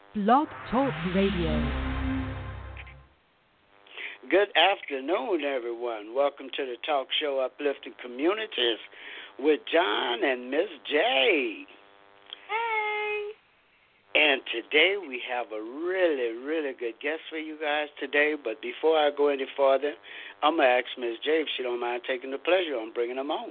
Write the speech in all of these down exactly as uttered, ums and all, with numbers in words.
Blog Talk Radio. Good afternoon, everyone. Welcome to the talk show Uplifting Communities with John and Miss J. Hey. And today we have a really, really good guest for you guys today. But before I go any further, I'm going to ask Miss J if she don't mind taking the pleasure on bringing them on.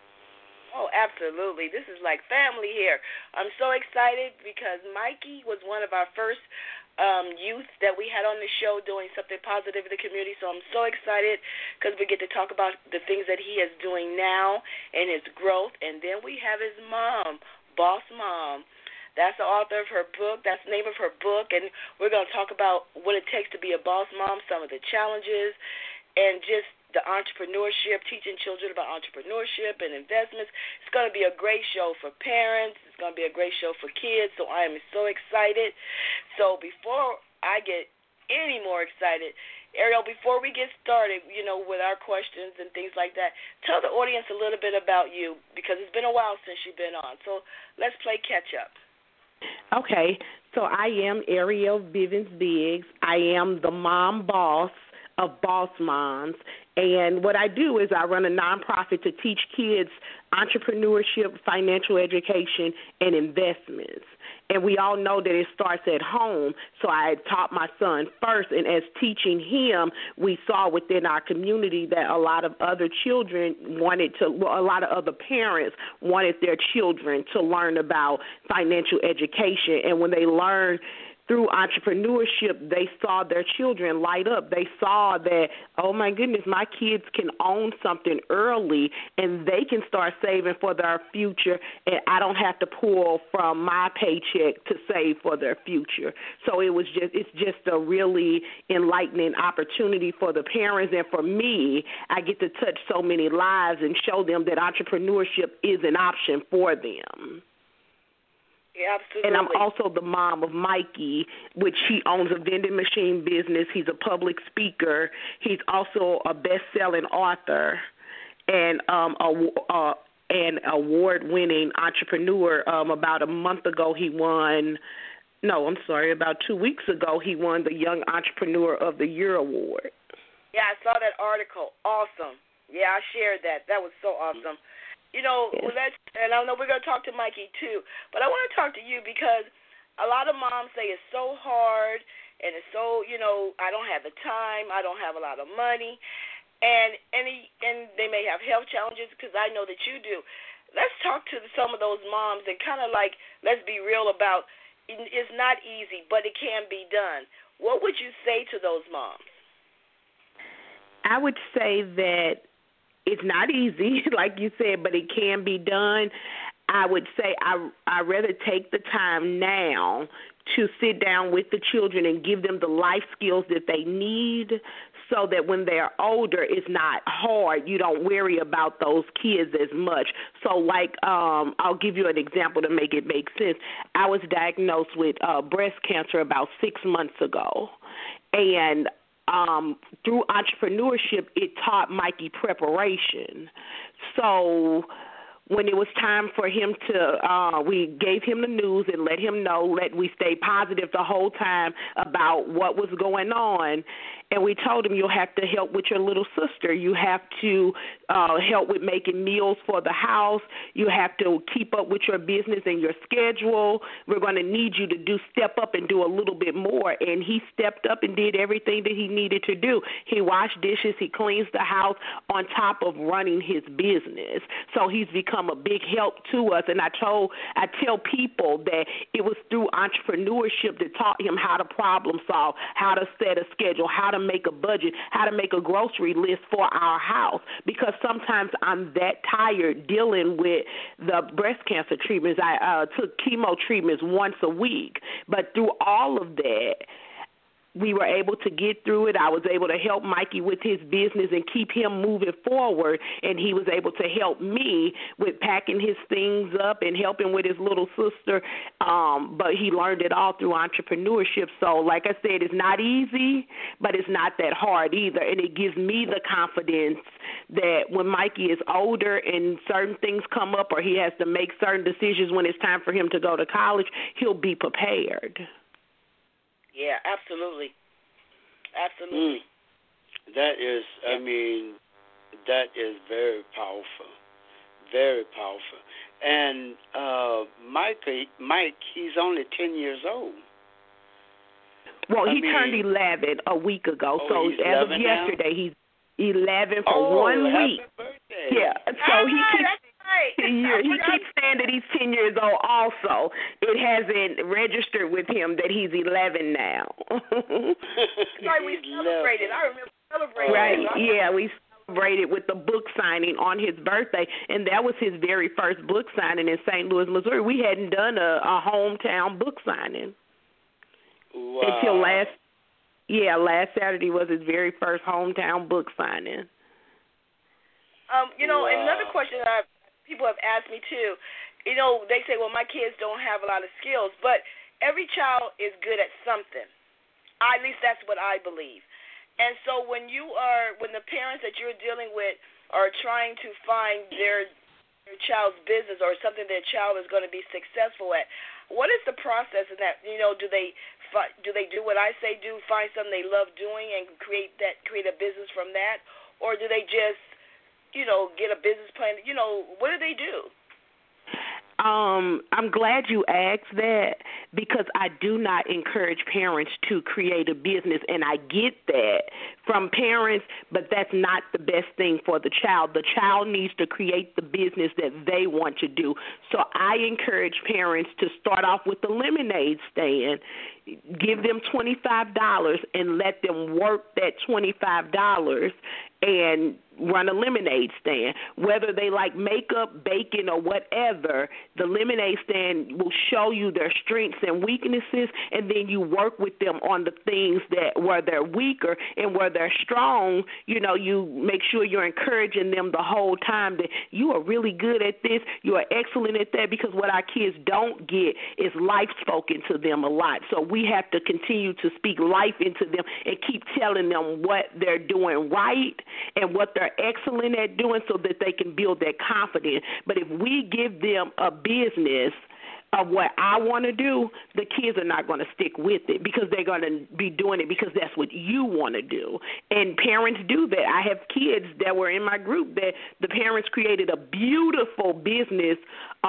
Oh, absolutely. This is like family here. I'm so excited because Mikey was one of our first um, youth that we had on the show doing something positive in the community. So I'm so excited because we get to talk about the things that he is doing now and his growth. And then we have his mom, Boss Mom. That's the author of her book. That's the name of her book. And we're going to talk about what it takes to be a boss mom, some of the challenges, and just the entrepreneurship, teaching children about entrepreneurship and investments. It's going to be a great show for parents. It's going to be a great show for kids. So I am so excited. So before I get any more excited, Ariel, before we get started, you know, with our questions and things like that, tell the audience a little bit about you because it's been a while since you've been on. So let's play catch up. Okay, so I am Ariel Bivens Biggs. I am the mom boss of Boss Moms, and what I do is I run a nonprofit to teach kids entrepreneurship, financial education, and investments. And we all know that it starts at home, so I taught my son first, and as teaching him, we saw within our community that a lot of other children wanted to, well, a lot of other parents wanted their children to learn about financial education, and when they learn through entrepreneurship, they saw their children light up. They saw that, oh, my goodness, my kids can own something early, and they can start saving for their future, and I don't have to pull from my paycheck to save for their future. So it was just, it's just a really enlightening opportunity for the parents, and for me, I get to touch so many lives and show them that entrepreneurship is an option for them. Yeah, absolutely. And I'm also the mom of Mikey, which he owns a vending machine business. He's a public speaker. He's also a best-selling author and um, a, uh, an award-winning entrepreneur. Um, about a month ago, he won, no, I'm sorry, about two weeks ago, he won the Young Entrepreneur of the Year award. Yeah, I saw that article. Awesome. Yeah, I shared that. That was so awesome. You know, yes. well, that's, and I know we're going to talk to Mikey too, but I want to talk to you because a lot of moms say it's so hard and it's so, you know, I don't have the time, I don't have a lot of money, and and, he, and they may have health challenges because I know that you do. Let's talk to some of those moms and kind of like, let's be real about it's not easy, but it can be done. What would you say to those moms? I would say that it's not easy, like you said, but it can be done. I would say I I rather take the time now to sit down with the children and give them the life skills that they need so that when they're older, it's not hard. You don't worry about those kids as much. So, like, um, I'll give you an example to make it make sense. I was diagnosed with uh, breast cancer about six months ago, and Um, through entrepreneurship, it taught Mikey preparation. So when it was time for him to, uh, we gave him the news and let him know, let we stay positive the whole time about what was going on. And we told him, you'll have to help with your little sister. You have to uh, help with making meals for the house. You have to keep up with your business and your schedule. We're going to need you to do step up and do a little bit more. And he stepped up and did everything that he needed to do. He washed dishes. He cleans the house on top of running his business. So he's become a big help to us. And I told, I tell people that it was through entrepreneurship that taught him how to problem solve, how to set a schedule, how to make a budget, how to make a grocery list for our house, because sometimes I'm that tired dealing with the breast cancer treatments. I uh, took chemo treatments once a week, but through all of that, we were able to get through it. I was able to help Mikey with his business and keep him moving forward, and he was able to help me with packing his things up and helping with his little sister, um, but he learned it all through entrepreneurship. So like I said, it's not easy, but it's not that hard either, and it gives me the confidence that when Mikey is older and certain things come up or he has to make certain decisions when it's time for him to go to college, he'll be prepared. Yeah, absolutely. Absolutely. Mm. That is, I mean, that is very powerful. Very powerful. And uh, Mike, Mike, he's only ten years old. Well, I he mean, turned eleven a week ago. oh, so he's as of eleven yesterday, now? he's eleven for oh, one happy week. Birthday. Yeah. So All he right, keeps that's right. Yeah, he keeps saying that he's ten years old also. It hasn't registered with him that he's eleven now. Right, we celebrated. I remember celebrating. Right, that. yeah, we celebrated with the book signing on his birthday, and that was his very first book signing in Saint Louis, Missouri. We hadn't done a, a hometown book signing wow. until last, yeah, last Saturday was his very first hometown book signing. Um, you know, wow. another question that I've people have asked me too, you know, they say, well, my kids don't have a lot of skills, but every child is good at something. At least that's what I believe. And so when you are, when the parents that you're dealing with are trying to find their, their child's business or something their child is going to be successful at, what is the process in that? You know, do they do they do what I say do, find something they love doing and create that, create a business from that, or do they just you know, get a business plan? You know, what do they do? Um, I'm glad you asked that because I do not encourage parents to create a business, and I get that from parents, but that's not the best thing for the child. The child needs to create the business that they want to do. So I encourage parents to start off with the lemonade stand. Give them twenty-five dollars and let them work that twenty-five dollars and run a lemonade stand. Whether they like makeup, baking, or whatever, the lemonade stand will show you their strengths and weaknesses, and then you work with them on the things that where they're weaker, and where they're strong, you know, you make sure you're encouraging them the whole time that you are really good at this, you are excellent at that, because what our kids don't get is life spoken to them a lot. So we have to continue to speak life into them and keep telling them what they're doing right and what they're excellent at doing so that they can build that confidence. But if we give them a business of what I want to do, the kids are not going to stick with it because they're going to be doing it because that's what you want to do. And parents do that. I have kids that were in my group that the parents created a beautiful business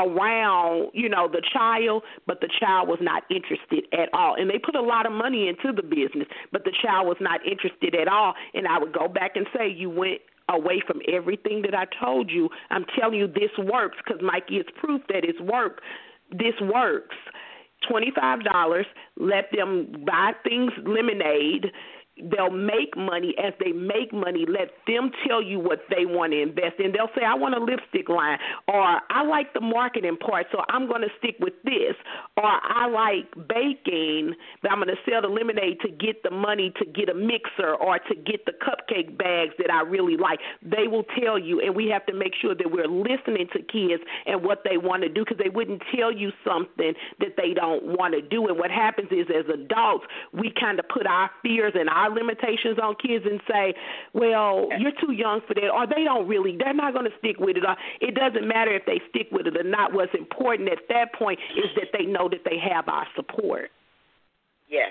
around, you know, the child, but the child was not interested at all. And they put a lot of money into the business, but the child was not interested at all. And I would go back and say, you went away from everything that I told you. I'm telling you this works because Mikey is proof that it's work. This works. twenty-five dollars, let them buy things, lemonade. They'll make money. As they make money, let them tell you what they want to invest in. They'll say, I want a lipstick line, or I like the marketing part, so I'm going to stick with this, or I like baking, but I'm going to sell the lemonade to get the money to get a mixer or to get the cupcake bags that I really like. They will tell you, and we have to make sure that we're listening to kids and what they want to do, because they wouldn't tell you something that they don't want to do. And what happens is, as adults, we kind of put our fears and our limitations on kids and say, well, you're too young for that, or they don't really, they're not going to stick with it, or it doesn't matter if they stick with it or not. What's important at that point is that they know that they have our support. Yes.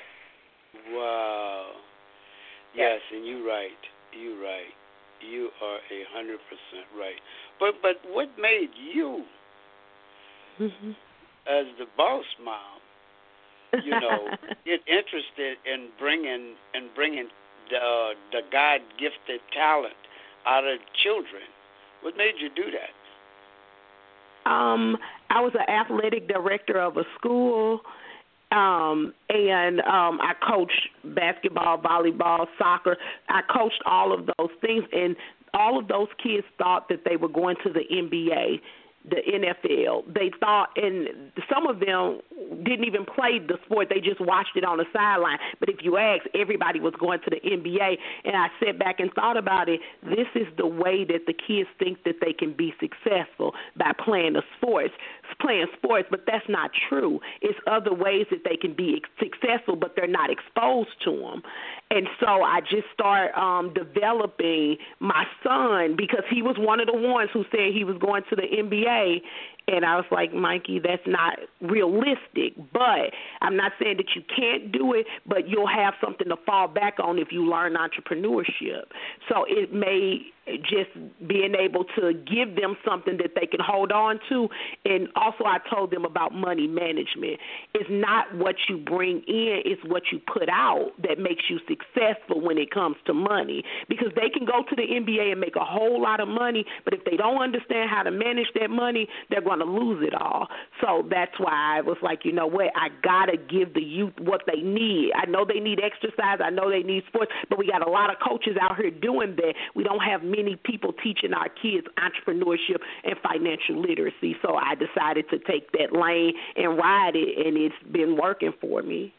Wow. Yes, and you're right. You're right. You are a hundred percent right. But but what made you, mm-hmm. as the boss mom, you know, get interested in bringing and bringing the uh, the God gifted talent out of children? What made you do that? Um, I was an athletic director of a school, um, and um, I coached basketball, volleyball, soccer. I coached all of those things, and all of those kids thought that they were going to the N B A, the N F L. They thought, and some of them didn't even play the sport. They just watched it on the sideline. But if you ask, everybody was going to the N B A. And I sat back and thought about it. This is the way that the kids think that they can be successful, by playing the sports, playing sports. But that's not true. It's other ways that they can be successful, but they're not exposed to them. And so I just started um, developing my son because he was one of the ones who said he was going to the N B A. And I was like, Mikey, that's not realistic. But I'm not saying that you can't do it, but you'll have something to fall back on if you learn entrepreneurship. So it may just being able to give them something that they can hold on to. And also I told them about money management. It's not what you bring in, it's what you put out that makes you successful when it comes to money. Because they can go to the N B A and make a whole lot of money, but if they don't understand how to manage that money, they're going to lose it all. So that's why I was like, you know what, I got to give the youth what they need. I know they need exercise, I know they need sports, but we got a lot of coaches out here doing that. We don't have many people teaching our kids entrepreneurship and financial literacy. So I decided to take that lane and ride it, and it's been working for me.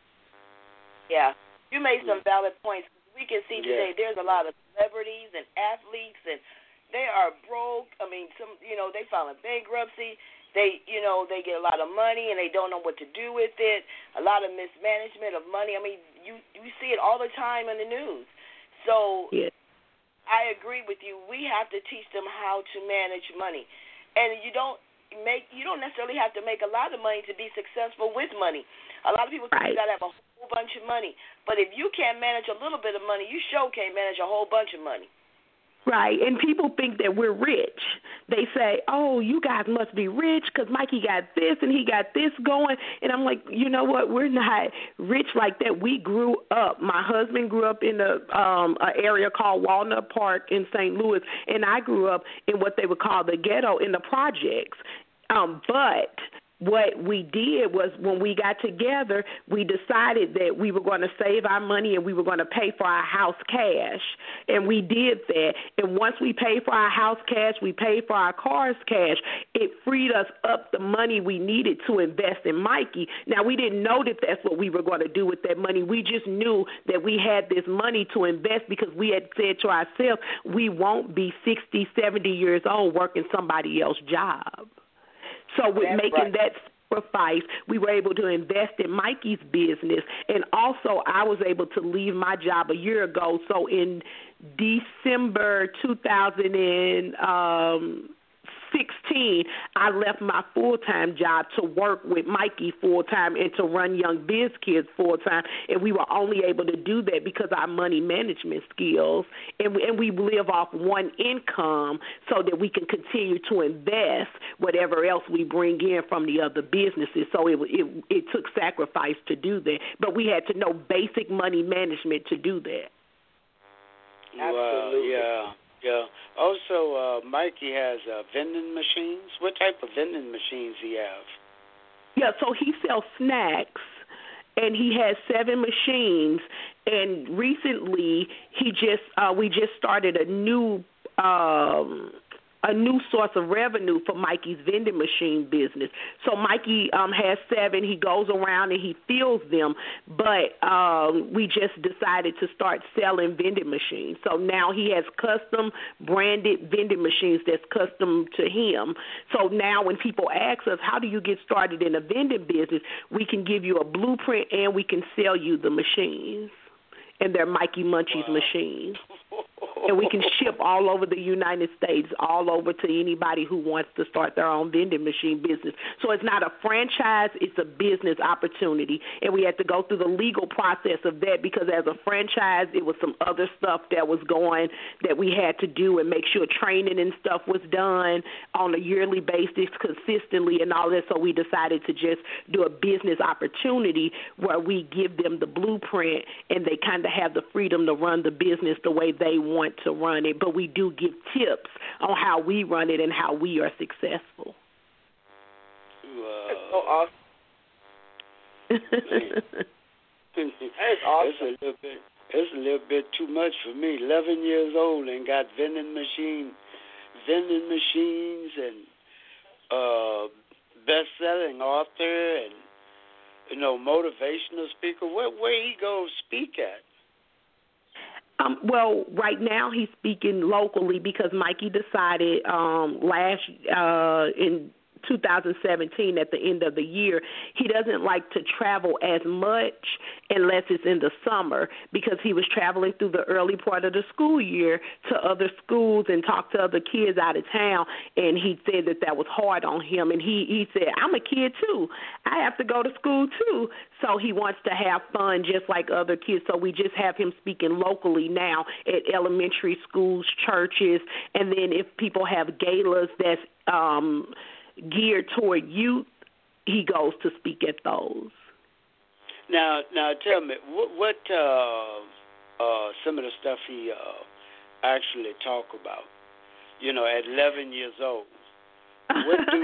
Yeah, you made some valid points. We can see today there's a lot of celebrities and athletes, and they are broke. I mean, some, you know, they file bankruptcy. They, you know, they get a lot of money and they don't know what to do with it. A lot of mismanagement of money. I mean, you you see it all the time in the news. So yeah. I agree with you. We have to teach them how to manage money, and you don't make you don't necessarily have to make a lot of money to be successful with money. A lot of people think right. you got to have a whole bunch of money, but if you can't manage a little bit of money, you sure can't manage a whole bunch of money. Right, and people think that we're rich. They say, oh, you guys must be rich because Mikey got this and he got this going. And I'm like, you know what, we're not rich like that. We grew up. My husband grew up in a um, an area called Walnut Park in Saint Louis, and I grew up in what they would call the ghetto in the projects. Um, but what we did was when we got together, we decided that we were going to save our money and we were going to pay for our house cash. And we did that. And once we paid for our house cash, we paid for our cars cash. It freed us up the money we needed to invest in Mikey. Now, we didn't know that that's what we were going to do with that money. We just knew that we had this money to invest because we had said to ourselves, we won't be sixty, seventy years old working somebody else's job. So with That's making right. that sacrifice, we were able to invest in Mikey's business. And also I was able to leave my job a year ago. So in December two thousand sixteen, I left my full-time job to work with Mikey full-time and to run Young Biz Kids full-time. And we were only able to do that because of our money management skills. And we, and we live off one income so that we can continue to invest whatever else we bring in from the other businesses. So it, it, it took sacrifice to do that. But we had to know basic money management to do that. Well, yeah. Yeah. Also, uh, Mikey has uh, vending machines. What type of vending machines he have? Yeah, so he sells snacks, and he has seven machines. And recently, he just uh, we just started a new um, a new source of revenue for Mikey's vending machine business. So Mikey um, has seven. He goes around and he fills them, but um, we just decided to start selling vending machines. So now he has custom branded vending machines that's custom to him. So now when people ask us, how do you get started in a vending business, we can give you a blueprint and we can sell you the machines. And they're Mikey Munchie's wow. machines. And we can ship all over the United States, all over to anybody who wants to start their own vending machine business. So it's not a franchise, it's a business opportunity. And we had to go through the legal process of that because as a franchise, it was some other stuff that was going that we had to do and make sure training and stuff was done on a yearly basis consistently and all that. So we decided to just do a business opportunity where we give them the blueprint and they kind of have the freedom to run the business the way they want to run it, but we do give tips on how we run it and how we are successful. Wow. That's so awesome. That's awesome. It's a little bit. It's a little bit too much for me. Eleven years old and got vending machine, vending machines, and uh, best-selling author, and you know, motivational speaker. Where where he go speak at? Um, well, right now he's speaking locally because Mikey decided um, last uh, in two thousand seventeen at the end of the year, he doesn't like to travel as much unless it's in the summer because he was traveling through the early part of the school year to other schools and talk to other kids out of town, and he said that that was hard on him. And he, he said, I'm a kid too. I have to go to school too. So he wants to have fun just like other kids. So we just have him speaking locally now at elementary schools, churches, and then if people have galas that's um, geared toward youth, he goes to speak at those. Now, now tell me, what, what uh, uh, some of the stuff he uh, actually talk about? You know, at eleven years old. What do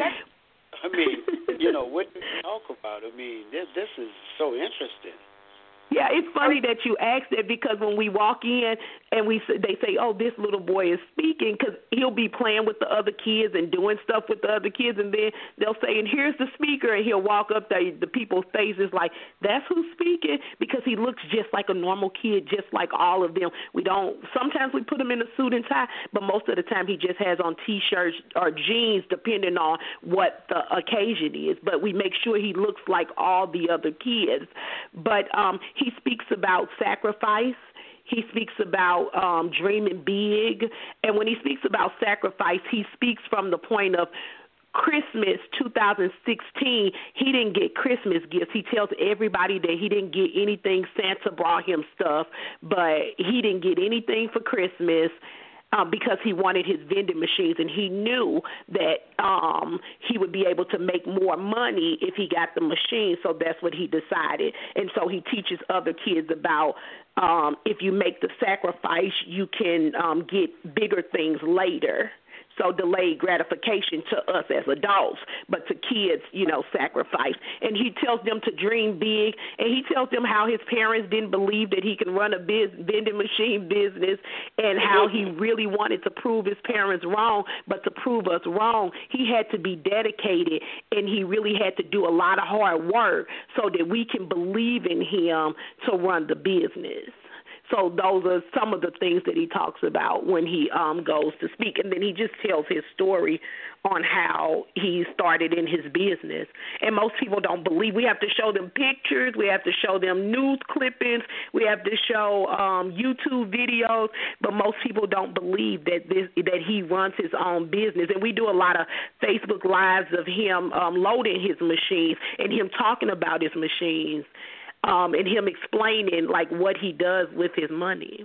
I mean? You know, what do you talk about? I mean, this this is so interesting. Yeah, it's funny that you asked that because when we walk in and we they say, oh, this little boy is speaking, because he'll be playing with the other kids and doing stuff with the other kids, and then they'll say, and here's the speaker, and he'll walk up there, the people's faces like, that's who's speaking, because he looks just like a normal kid, just like all of them. We don't, sometimes we put him in a suit and tie, but most of the time he just has on T-shirts or jeans, depending on what the occasion is, but we make sure he looks like all the other kids. But um he speaks about sacrifice. He speaks about um, dreaming big. And when he speaks about sacrifice, he speaks from the point of Christmas two thousand sixteen. He didn't get Christmas gifts. He tells everybody that he didn't get anything. Santa brought him stuff, but he didn't get anything for Christmas. Um, because he wanted his vending machines, and he knew that um, he would be able to make more money if he got the machine, so that's what he decided. And so he teaches other kids about um, if you make the sacrifice, you can um, get bigger things later. So delayed gratification to us as adults, but to kids, you know, sacrifice. And he tells them to dream big, and he tells them how his parents didn't believe that he can run a biz- vending machine business, and how he really wanted to prove his parents wrong, but to prove us wrong, he had to be dedicated, and he really had to do a lot of hard work so that we can believe in him to run the business. So those are some of the things that he talks about when he um, goes to speak. And then he just tells his story on how he started in his business. And most people don't believe. We have to show them pictures. We have to show them news clippings. We have to show um, YouTube videos. But most people don't believe that this, that he runs his own business. And we do a lot of Facebook Lives of him um, loading his machines and him talking about his machines. Um, and him explaining, like, what he does with his money,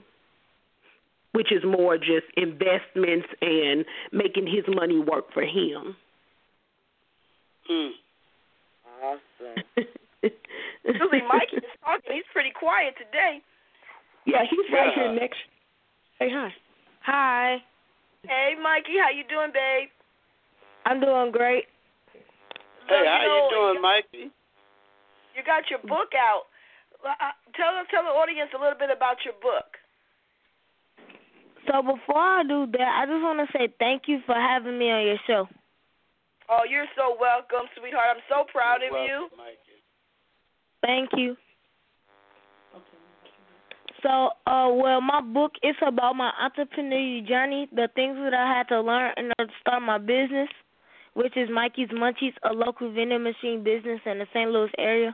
which is more just investments and making his money work for him. Mm. Awesome. Really, Mike is talking. He's pretty quiet today. Yeah, he's right here next. Hey, hi. Hi. Hey, Mikey. How you doing, babe? I'm doing great. Hey, so, how you, know, you doing, Mikey? You got your book out. Uh, tell tell the audience a little bit about your book. So before I do that, I just want to say thank you for having me on your show. Oh, you're so welcome, sweetheart. I'm so proud you're of welcome, you. Mikey. Thank you. So, uh, well, my book is about my entrepreneurial journey, the things that I had to learn in order to start my business, which is Mikey's Munchies, a local vending machine business in the Saint Louis area.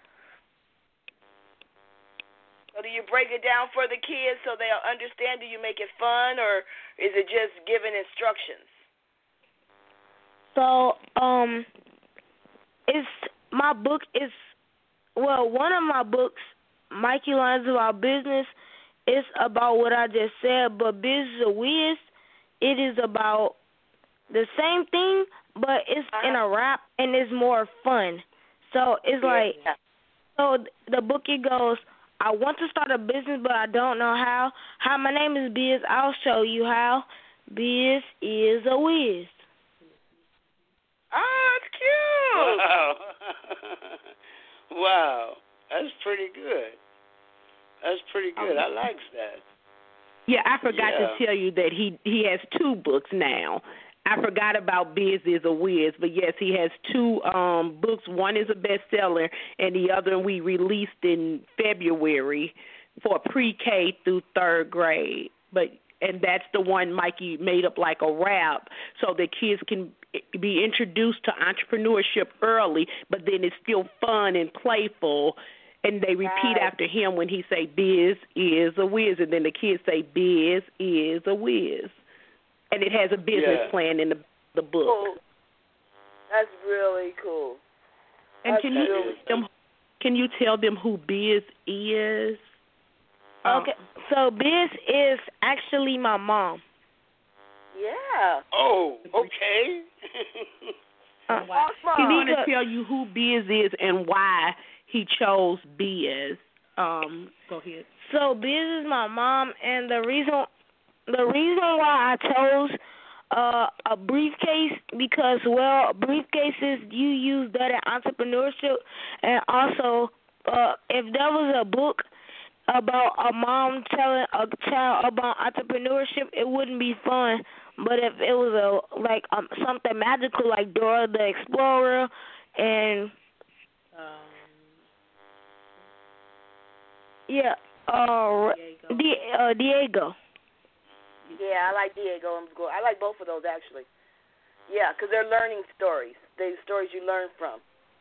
So do you break it down for the kids so they'll understand? Do you make it fun, or is it just giving instructions? So, um, it's my book is, well, one of my books, Mikey Learns About Business, is about what I just said, but Business of Wiz, it is about the same thing, but it's uh-huh. in a rap, and it's more fun. So it's like, yeah. so the book, it goes, I want to start a business, but I don't know how. Hi, my name is Biz. I'll show you how. Biz is a whiz. Oh, it's cute. Wow. Wow. That's pretty good. That's pretty good. I like that. Yeah, I forgot yeah. to tell you that he, he has two books now. I forgot about Biz is a Wiz, but yes, he has two um, books. One is a bestseller, and the other we released in February for pre-K through third grade. But and that's the one Mikey made up like a rap, so that kids can be introduced to entrepreneurship early, but then it's still fun and playful. And they repeat right. after him when he say, Biz is a whiz. And then the kids say, Biz is a whiz. And it has a business yeah. plan in the, the book. Cool. That's really cool. And That's can you, really tell them, can you tell them who Biz is? Okay, so Biz is actually my mom. Yeah. Oh, okay. Uh, Awesome. He's going to tell you who Biz is and why he chose Biz. Um, go ahead. So Biz is my mom, and the reason the reason why I chose uh, a briefcase because well, briefcases you use that in entrepreneurship, and also uh, if there was a book about a mom telling a child about entrepreneurship, it wouldn't be fun. But if it was a like um, something magical like Dora the Explorer and Um, yeah, uh, Diego. Di- uh, Diego. Yeah, I like Diego and Go. I like both of those actually. Yeah, because they're learning stories. They're stories you learn from.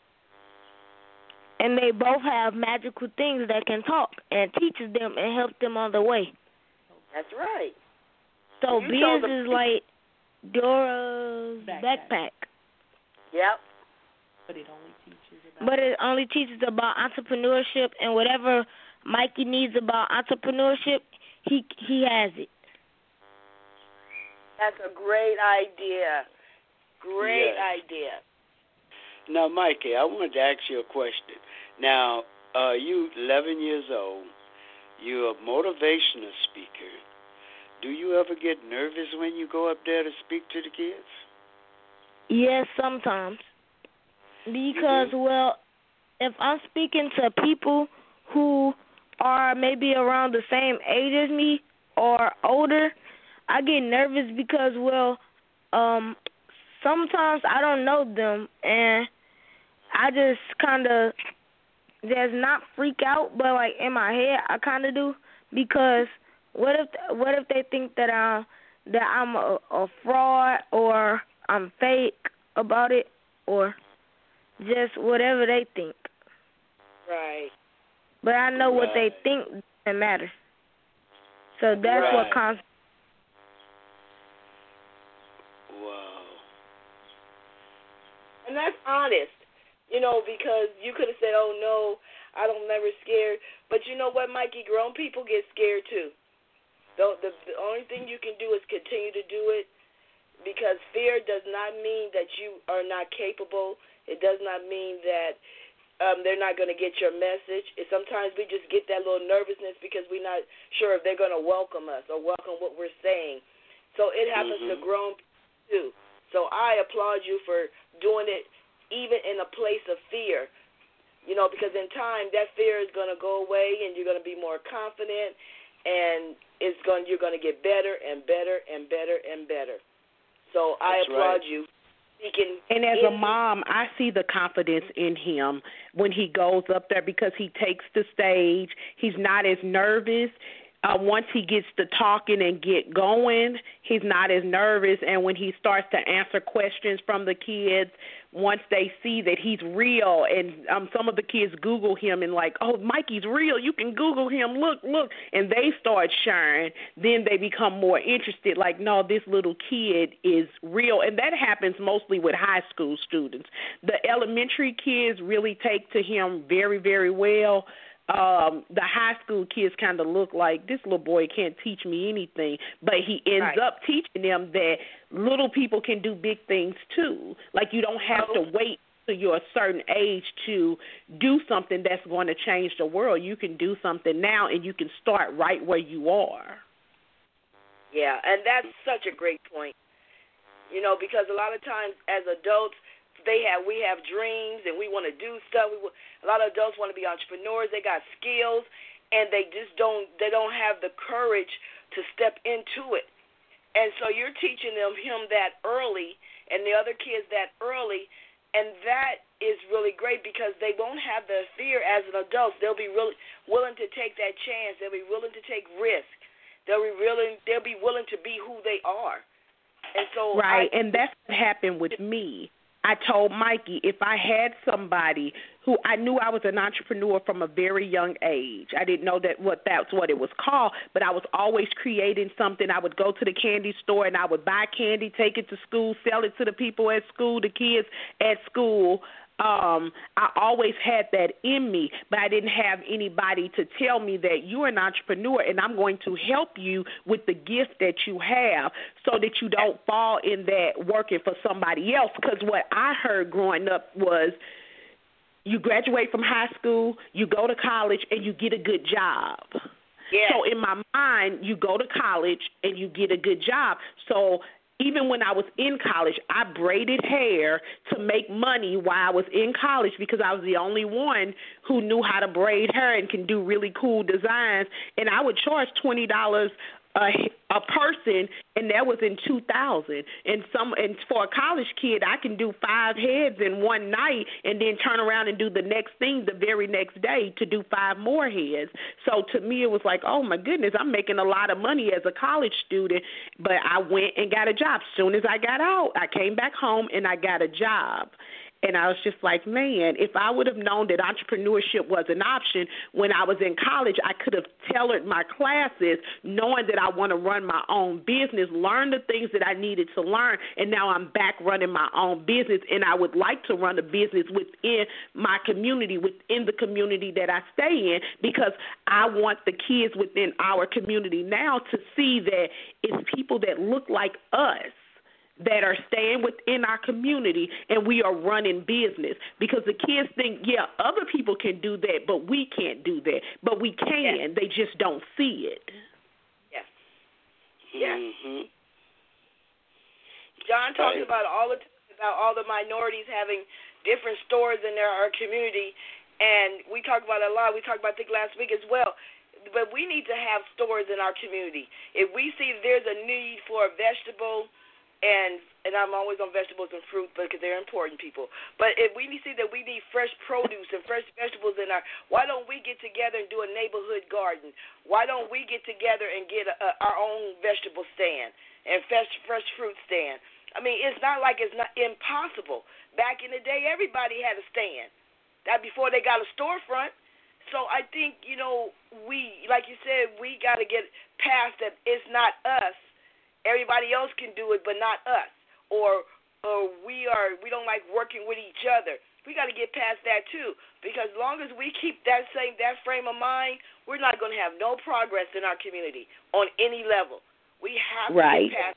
And they both have magical things that can talk and teaches them and helps them on the way. That's right. So You Biz told them- is like Dora's Backpack. backpack. Yep. But it only teaches about. But it only teaches about entrepreneurship, and whatever Mikey needs about entrepreneurship, he he has it. That's a great idea. Great Yes. idea. Now, Mikey, I wanted to ask you a question. Now, uh, you eleven years old. You're a motivational speaker. Do you ever get nervous when you go up there to speak to the kids? Yes, sometimes. Because, well, if I'm speaking to people who are maybe around the same age as me or older, I get nervous because, well, um, sometimes I don't know them, and I just kind of just not freak out, but, like, in my head, I kind of do because what if what if they think that I'm, that I'm a, a fraud or I'm fake about it or just whatever they think. Right. But I know what they Right. think doesn't matter. So that's Right. what counts. Wow. And that's honest, you know, because you could have said, oh, no, I don't never scared. But you know what, Mikey? Grown people get scared, too. The, the, the only thing you can do is continue to do it because fear does not mean that you are not capable. It does not mean that um, they're not going to get your message. And sometimes we just get that little nervousness because we're not sure if they're going to welcome us or welcome what we're saying. So it happens Mhm. to grown people, too. So I applaud you for doing it even in a place of fear, you know, because in time that fear is going to go away and you're going to be more confident and it's going you're going to get better and better and better and better. So I That's applaud right. you. Speaking And as a in- mom, I see the confidence in him when he goes up there because he takes the stage. He's not as nervous. Uh, once he gets to talking and get going, he's not as nervous. And when he starts to answer questions from the kids, once they see that he's real, and um, some of the kids Google him and like, oh, Mikey's real. You can Google him. Look, look. And they start sharing. Then they become more interested. Like, no, this little kid is real. And that happens mostly with high school students. The elementary kids really take to him very, very well. Um, the high school kids kind of look like this little boy can't teach me anything, but he ends Right. up teaching them that little people can do big things too. Like you don't have Oh. to wait till you're a certain age to do something that's going to change the world. You can do something now, and you can start right where you are. Yeah, and that's such a great point. You know, because a lot of times as adults, they have we have dreams and we want to do stuff. We, a lot of adults want to be entrepreneurs. They got skills, and they just don't. They don't have the courage to step into it. And so you're teaching them him that early, and the other kids that early, and that is really great because they won't have the fear as an adult. They'll be really willing to take that chance. They'll be willing to take risk. They'll be willing. They'll be willing to be who they are. And so right, I, and that's what happened with me. I told Mikey if I had somebody who I knew I was an entrepreneur from a very young age. I didn't know that what that's what it was called, but I was always creating something. I would go to the candy store and I would buy candy, take it to school, sell it to the people at school, the kids at school. Um, I always had that in me, but I didn't have anybody to tell me that you're an entrepreneur and I'm going to help you with the gift that you have so that you don't fall in that working for somebody else. Because what I heard growing up was you graduate from high school, you go to college, and you get a good job. Yeah. So in my mind, you go to college and you get a good job. So even when I was in college, I braided hair to make money while I was in college because I was the only one who knew how to braid hair and can do really cool designs. And I would charge twenty dollars a, a person, and that was in two thousand. And some, and for a college kid, I can do five heads in one night and then turn around and do the next thing the very next day to do five more heads. So to me, it was like, oh my goodness, I'm making a lot of money as a college student. But I went and got a job. As soon as I got out, I came back home and I got a job. And I was just like, man, if I would have known that entrepreneurship was an option when I was in college, I could have tailored my classes knowing that I want to run my own business, learn the things that I needed to learn, and now I'm back running my own business. And I would like to run a business within my community, within the community that I stay in, because I want the kids within our community now to see that it's people that look like us that are staying within our community, and we are running business. Because the kids think, yeah, other people can do that, but we can't do that. But we can. Yes. They just don't see it. Yes. Yes. Mm-hmm. John talks right. about all the about all the minorities having different stores in their our community, and we talk about it a lot. We talked about I think last week as well. But we need to have stores in our community. If we see there's a need for a vegetable, and and I'm always on vegetables and fruit because they're important, people. But if we see that we need fresh produce and fresh vegetables in our, why don't we get together and do a neighborhood garden? Why don't we get together and get a, a, our own vegetable stand and fresh fresh fruit stand? I mean, it's not like it's not impossible. Back in the day, everybody had a stand. That before they got a storefront. So I think, you know, we, like you said, we got to get past that it's not us. Everybody else can do it, but not us. Or, or we are we don't like working with each other. We got to get past that too, because as long as we keep that same that frame of mind, we're not going to have no progress in our community on any level. We have right. to get past.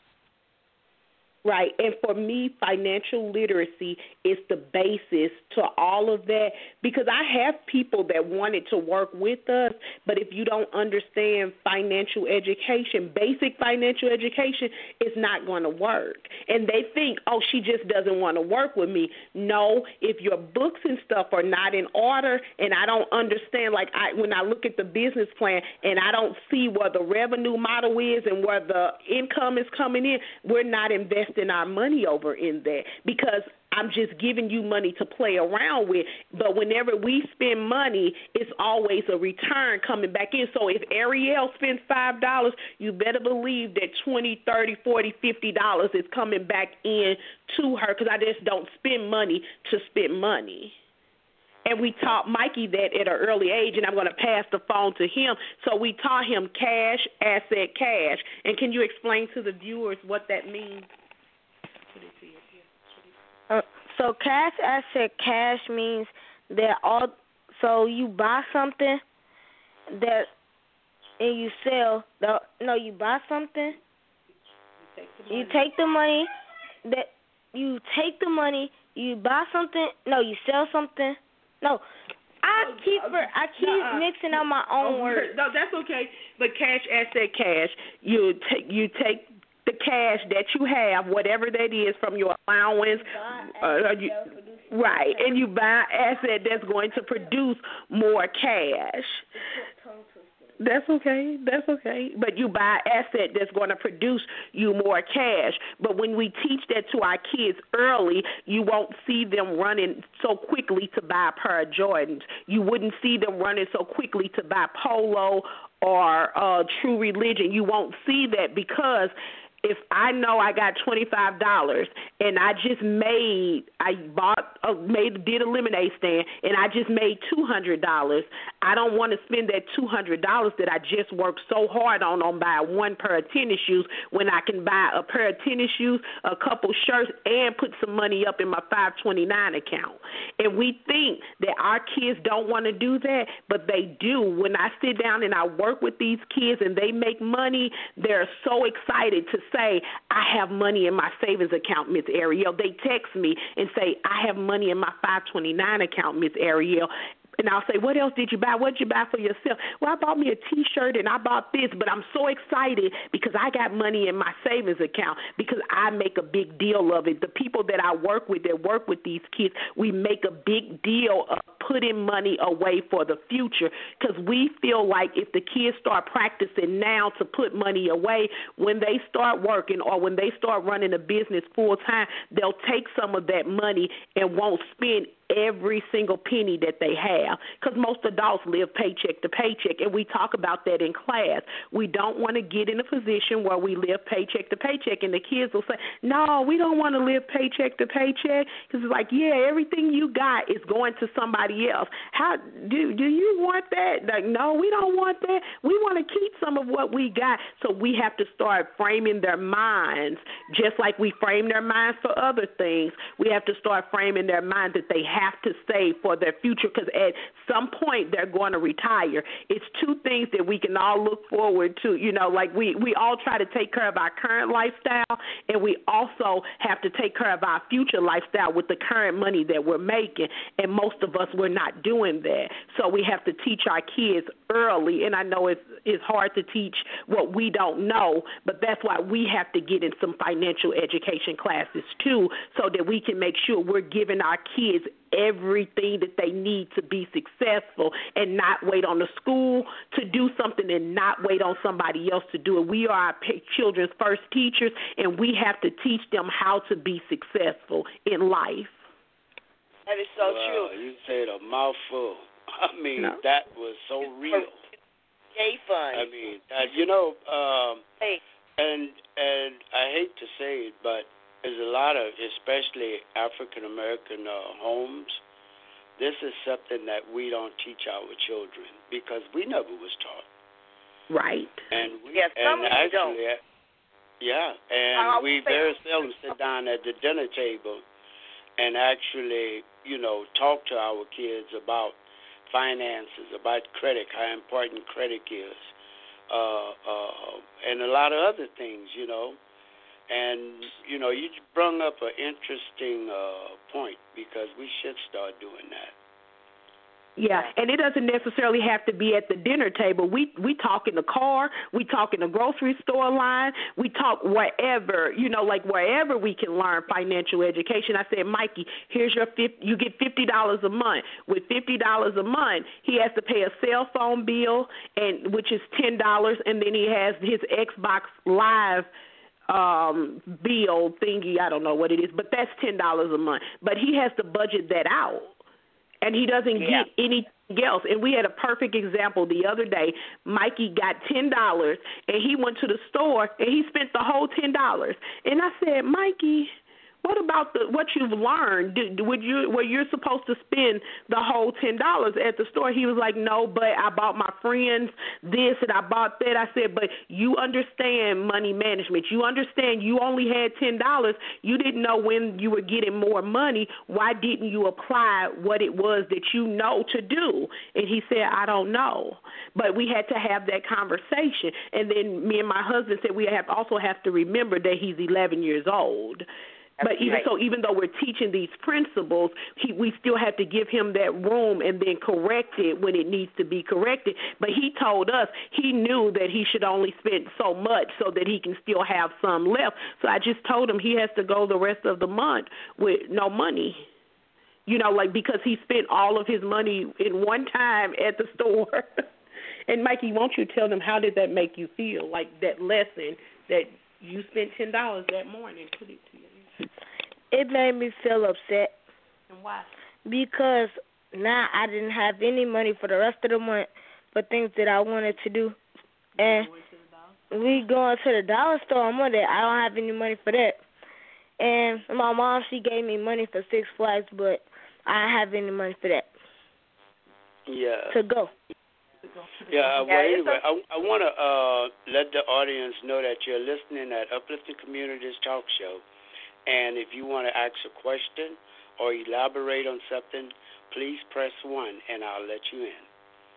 Right, and for me, financial literacy is the basis to all of that, because I have people that wanted to work with us, but if you don't understand financial education, basic financial education, it's not going to work. And they think, oh, she just doesn't want to work with me. No, if your books and stuff are not in order, and I don't understand, like I, when I look at the business plan and I don't see where the revenue model is and where the income is coming in, we're not investing our money over in that, because I'm just giving you money to play around with. But whenever we spend money, it's always a return coming back in. So if Ariel spends five dollars, you better believe that twenty, thirty, forty, fifty dollars is coming back in to her, because I just don't spend money to spend money. And we taught Mikey that at an early age, and I'm going to pass the phone to him. So we taught him cash, asset, cash. And can you explain to the viewers what that means? Uh, so cash asset cash means that all. So you buy something that and you sell. The, no, you buy something. You take the money. You take the money that you take the money. You buy something. No, you sell something. No, I keep I keep uh, mixing up my own oh, words. No, that's okay. But cash asset cash. You take you take. the cash that you have, whatever that is, from your allowance, uh, you, right, and you buy an asset that's going to produce more cash. That's okay. That's okay. But you buy an asset that's going to produce you more cash. But when we teach that to our kids early, you won't see them running so quickly to buy a pair of Jordans. You wouldn't see them running so quickly to buy Polo or uh, True Religion. You won't see that, because if I know I got twenty-five dollars and I just made, I bought, uh, made, did a lemonade stand, and I just made two hundred dollars, I don't want to spend that two hundred dollars that I just worked so hard on on buying one pair of tennis shoes when I can buy a pair of tennis shoes, a couple shirts, and put some money up in my five twenty-nine account. And we think that our kids don't want to do that, but they do. When I sit down and I work with these kids and they make money, they're so excited to say, I have money in my savings account, Miss Ariel. They text me and say, I have money in my five twenty-nine account, Miss Ariel. And I'll say, what else did you buy? What did you buy for yourself? Well, I bought me a T-shirt and I bought this, but I'm so excited because I got money in my savings account because I make a big deal of it. The people that I work with that work with these kids, we make a big deal of putting money away for the future because we feel like if the kids start practicing now to put money away, when they start working or when they start running a business full time, they'll take some of that money and won't spend every single penny that they have because most adults live paycheck to paycheck, and we talk about that in class. We don't want to get in a position where we live paycheck to paycheck, and the kids will say, no, we don't want to live paycheck to paycheck because it's like, yeah, everything you got is going to somebody else. How do, do you want that? Like, no, we don't want that. We want to keep some of what we got, so we have to start framing their minds just like we frame their minds for other things. We have to start framing their minds that they have to save for their future because at some point they're going to retire. It's two things that we can all look forward to. You know, like we, we all try to take care of our current lifestyle, and we also have to take care of our future lifestyle with the current money that we're making, and most of us, we're not doing that. So we have to teach our kids early, and I know it's, it's hard to teach what we don't know, but that's why we have to get in some financial education classes too so that we can make sure we're giving our kids everything that they need to be successful and not wait on the school to do something and not wait on somebody else to do it. We are our children's first teachers, and we have to teach them how to be successful in life. That is so wow, true. You said a mouthful. I mean, no. that was so real. Yay fun. I mean, uh, you know, um, hey. and and I hate to say it, but there's a lot of, especially African American uh, homes. This is something that we don't teach our children because we never was taught. Right. And And we, yeah, some and actually, don't. Yeah, and we very seldom sit down at the dinner table and actually, you know, talk to our kids about finances, about credit, how important credit is, uh, uh, and a lot of other things, you know. And, you know, you brought up an interesting uh, point because we should start doing that. Yeah, and it doesn't necessarily have to be at the dinner table. We we talk in the car, we talk in the grocery store line, we talk wherever, you know, like wherever we can learn financial education. I said, Mikey, here's your fifty, you get fifty dollars a month. With fifty dollars a month, he has to pay a cell phone bill, and which is ten dollars, and then he has his Xbox Live um bill thingy, I don't know what it is, but that's ten dollars a month. But he has to budget that out, and he doesn't yeah. get anything else. And we had a perfect example the other day. Mikey got ten dollars, and he went to the store, and he spent the whole ten dollars. And I said, Mikey, what about the what you've learned? Do, would you were you supposed to spend the whole ten dollars at the store? He was like, no, but I bought my friends this and I bought that. I said, but you understand money management. You understand you only had ten dollars. You didn't know when you were getting more money. Why didn't you apply what it was that you know to do? And he said, I don't know. But we had to have that conversation. And then me and my husband said we have also have to remember that he's eleven years old. But even so, even though we're teaching these principles, he, we still have to give him that room and then correct it when it needs to be corrected. But he told us he knew that he should only spend so much so that he can still have some left. So I just told him he has to go the rest of the month with no money. You know, like because he spent all of his money in one time at the store. And Mikey, won't you tell them how did that make you feel? Like that lesson that you spent ten dollars that morning. Put it to you. It made me feel upset. And why? Because now I didn't have any money for the rest of the month for things that I wanted to do. And we going to the dollar store on Monday. I don't have any money for that. And my mom, she gave me money for Six Flags, but I don't have any money for that. Yeah. To go. Yeah, well, Yeah, anyway, I, I want to uh, let the audience know that you're listening at Uplifting Communities Talk Show. And if you want to ask a question or elaborate on something, please press one, and I'll let you in.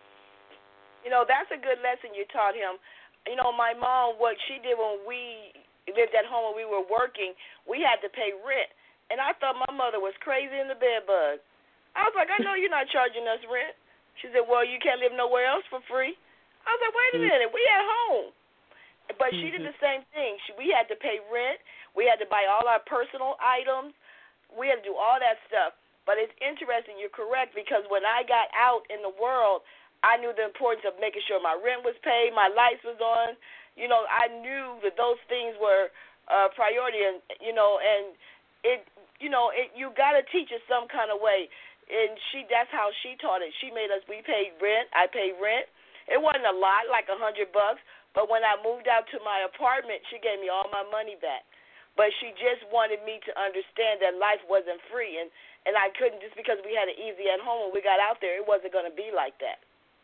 You know, that's a good lesson you taught him. You know, my mom, what she did when we lived at home when we were working, we had to pay rent. And I thought my mother was crazy in the bed bug. I was like, I know you're not charging us rent. She said, well, you can't live nowhere else for free. I was like, wait a minute, we at home. But she did the same thing. She, we had to pay rent. We had to buy all our personal items. We had to do all that stuff. But it's interesting, you're correct, because when I got out in the world, I knew the importance of making sure my rent was paid, my lights was on. You know, I knew that those things were a uh, priority, and you know, and it, you know, it, you got to teach us some kind of way. And she, that's how she taught it. She made us. We paid rent. I paid rent. It wasn't a lot, like a hundred bucks. But when I moved out to my apartment, she gave me all my money back. But she just wanted me to understand that life wasn't free, and and I couldn't, just because we had it easy at home when we got out there, it wasn't going to be like that.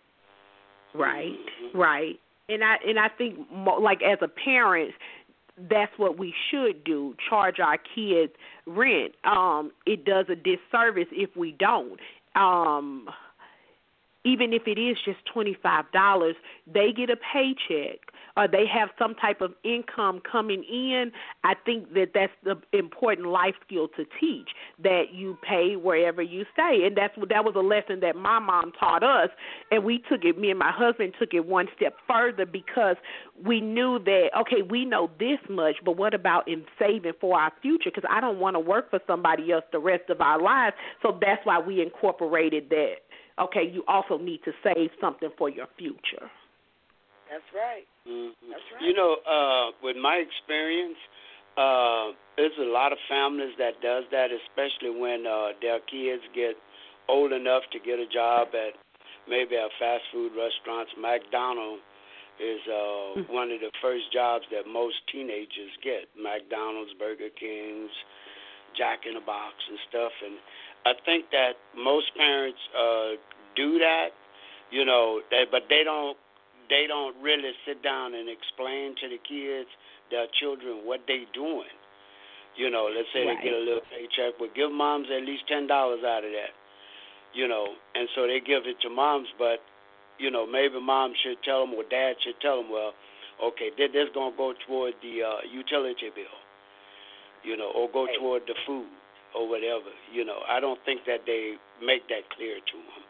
Right, right. And I and I think, like, as a parent, that's what we should do, charge our kids rent. Um, it does a disservice if we don't. Um, even if it is just twenty-five dollars, they get a paycheck or they have some type of income coming in. I think that that's the important life skill to teach, that you pay wherever you stay. And that's that was a lesson that my mom taught us, and we took it, me and my husband took it one step further, because we knew that, okay, we know this much, but what about in saving for our future? Because I don't want to work for somebody else the rest of our lives. So that's why we incorporated that. Okay, you also need to save something for your future. That's right. Mm-hmm. That's right. You know, uh, with my experience, uh, there's a lot of families that does that, especially when uh, their kids get old enough to get a job at maybe a fast food restaurant. McDonald's is uh, mm-hmm. one of the first jobs that most teenagers get. McDonald's, Burger King's, Jack in the Box and stuff. And I think that most parents uh, do that, you know, they, but they don't they don't really sit down and explain to the kids, their children, what they doing. You know, let's say right. they get a little paycheck, but give moms at least ten dollars out of that, you know, and so they give it to moms, but, you know, maybe mom should tell them, or dad should tell them, well, okay, this is going to go toward the uh, utility bill, you know, or go toward the food or whatever. You know, I don't think that they make that clear to them.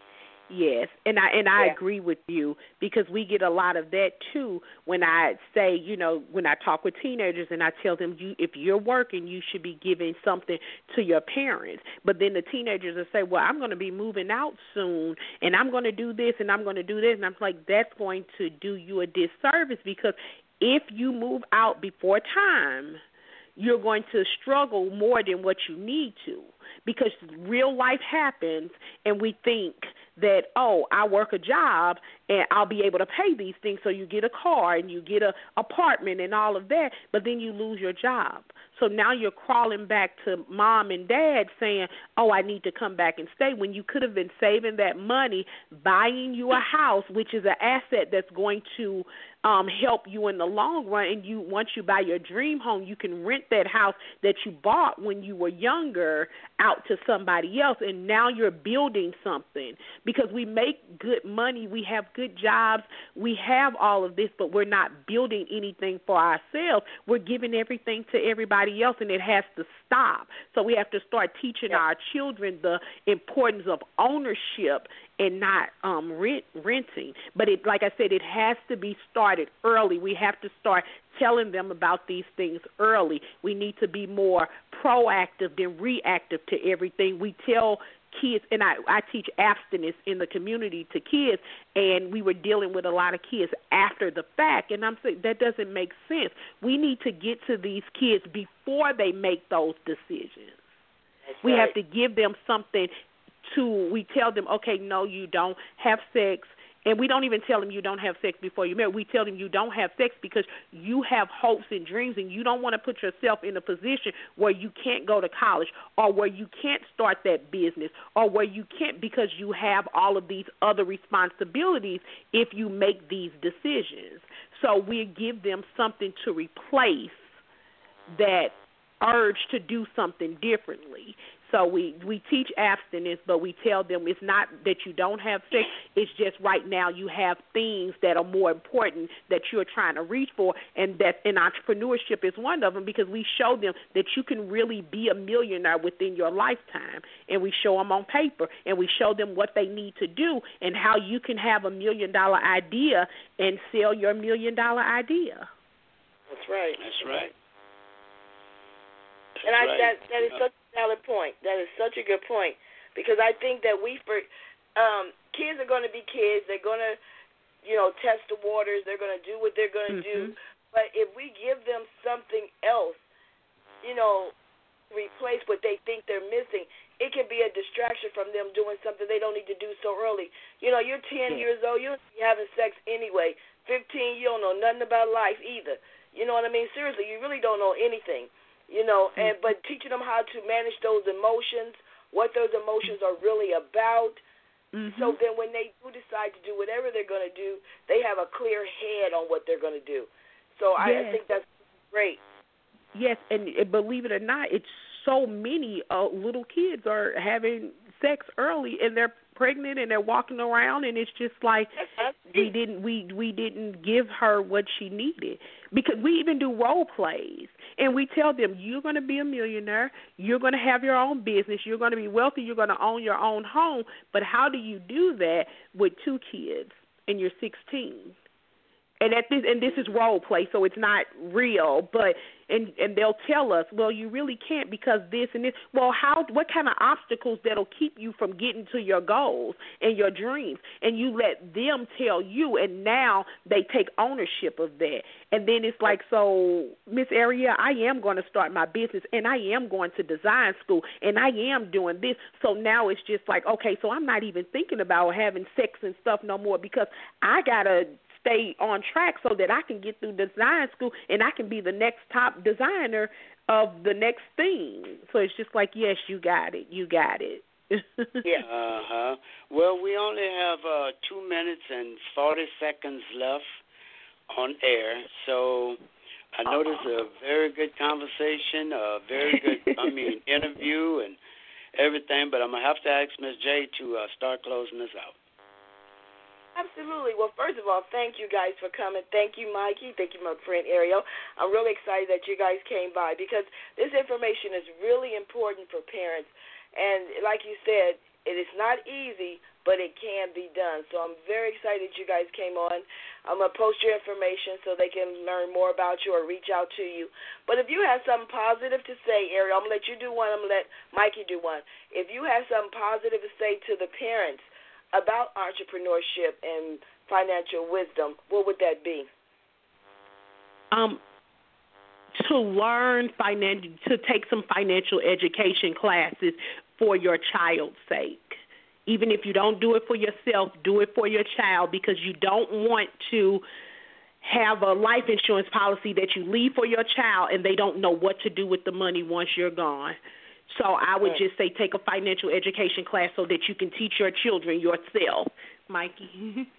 Yes, and I and I yeah. agree with you, because we get a lot of that too. When I say, you know, when I talk with teenagers and I tell them, you, if you're working, you should be giving something to your parents. But then the teenagers will say, well, I'm going to be moving out soon, and I'm going to do this, and I'm going to do this, and I'm like, that's going to do you a disservice, because if you move out before time, you're going to struggle more than what you need to, because real life happens, and we think that, oh, I work a job and I'll be able to pay these things. So you get a car and you get an apartment and all of that, but then you lose your job. So now you're crawling back to mom and dad saying, oh, I need to come back and stay, when you could have been saving that money, buying you a house, which is an asset that's going to um, help you in the long run. And you, once you buy your dream home, you can rent that house that you bought when you were younger out to somebody else, and now you're building something. Because we make good money, we have good jobs, we have all of this, but we're not building anything for ourselves. We're giving everything to everybody else, and it has to stop. So we have to start teaching yeah. our children the importance of ownership and not um, rent, renting. But it, like I said, it has to be started early. We have to start telling them about these things early. We need to be more proactive than reactive to everything. We tell kids, and I, I teach abstinence in the community to kids, and we were dealing with a lot of kids after the fact, and I'm saying that doesn't make sense. We need to get to these kids before they make those decisions. That's we right. have to give them something to, we tell them, okay, no, you don't have sex And we don't even tell them you don't have sex before you marry. We tell them you don't have sex because you have hopes and dreams, and you don't want to put yourself in a position where you can't go to college or where you can't start that business or where you can't because you have all of these other responsibilities if you make these decisions. So we give them something to replace that urge to do something differently. So we, we teach abstinence, but we tell them it's not that you don't have sex. It's just right now you have things that are more important that you're trying to reach for, and that in entrepreneurship is one of them because we show them that you can really be a millionaire within your lifetime, and we show them on paper, and we show them what they need to do and how you can have a million-dollar idea and sell your million-dollar idea. That's right. That's right. And I, right. that that is such a valid point. That is such a good point because I think that we for um, kids are going to be kids. They're going to, you know, test the waters. They're going to do what they're going to mm-hmm. do. But if we give them something else, you know, replace what they think they're missing, it can be a distraction from them doing something they don't need to do so early. You know, you're ten yeah. years old. You're having sex anyway. fifteen, you don't know nothing about life either. You know what I mean? Seriously, you really don't know anything. You know, and but teaching them how to manage those emotions, what those emotions are really about, mm-hmm. so then when they do decide to do whatever they're going to do, they have a clear head on what they're going to do. So yes. I, I think that's great. Yes, and, and believe it or not, it's so many uh, little kids are having sex early, and they're pregnant, and they're walking around, and it's just like we didn't we we didn't give her what she needed because we even do role plays. And we tell them, you're going to be a millionaire, you're going to have your own business, you're going to be wealthy, you're going to own your own home. But how do you do that with two kids and you're sixteen? And at this, and this is role play, so it's not real. But and and they'll tell us, well, you really can't because this and this. Well, how? What kind of obstacles that'll keep you from getting to your goals and your dreams? And you let them tell you, and now they take ownership of that. And then it's like, so Miss Ariel, I am going to start my business, and I am going to design school, and I am doing this. So now it's just like, okay, so I'm not even thinking about having sex and stuff no more because I gotta stay on track so that I can get through design school and I can be the next top designer of the next thing. So it's just like, yes, you got it. You got it. Yeah. Uh-huh. Well, we only have uh, two minutes and forty seconds left on air. So I know this is a very good conversation, a very good, I mean, interview and everything, but I'm going to have to ask Miz J to uh, start closing this out. Absolutely. Well, first of all, thank you guys for coming. Thank you, Mikey. Thank you, my friend Ariel. I'm really excited that you guys came by because this information is really important for parents. And like you said, it is not easy, but it can be done. So I'm very excited you guys came on. I'm going to post your information so they can learn more about you or reach out to you. But if you have something positive to say, Ariel, I'm going to let you do one. I'm going to let Mikey do one. If you have something positive to say to the parents about entrepreneurship and financial wisdom, what would that be? Um, to learn financial, to take some financial education classes for your child's sake. Even if you don't do it for yourself, do it for your child because you don't want to have a life insurance policy that you leave for your child and they don't know what to do with the money once you're gone. So I would just say take a financial education class so that you can teach your children yourself. Mikey?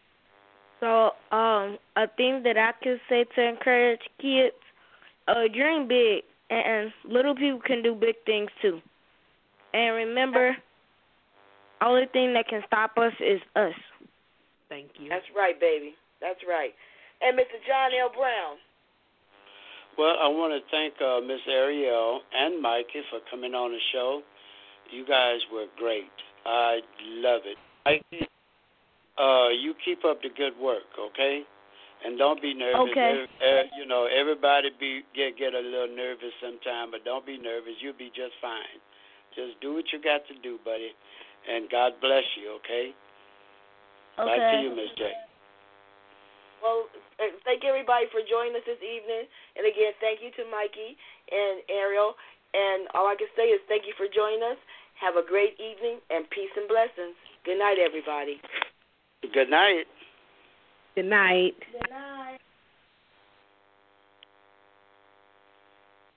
So um, a thing that I could say to encourage kids, uh, dream big, and little people can do big things too. And remember, only thing that can stop us is us. Thank you. That's right, baby. That's right. And Mister John L. Brown. Well, I want to thank uh, Miss Ariel and Mikey for coming on the show. You guys were great. I love it. Mikey, uh, you keep up the good work, okay? And don't be nervous. Okay. Every, uh, you know, everybody be get get a little nervous sometime, but don't be nervous. You'll be just fine. Just do what you got to do, buddy. And God bless you, okay? Okay. Back to you, Miss J. Well, thank everybody for joining us this evening. And again, thank you to Mikey and Ariel. And all I can say is thank you for joining us. Have a great evening and peace and blessings. Good night, everybody. Good night. Good night. Good night.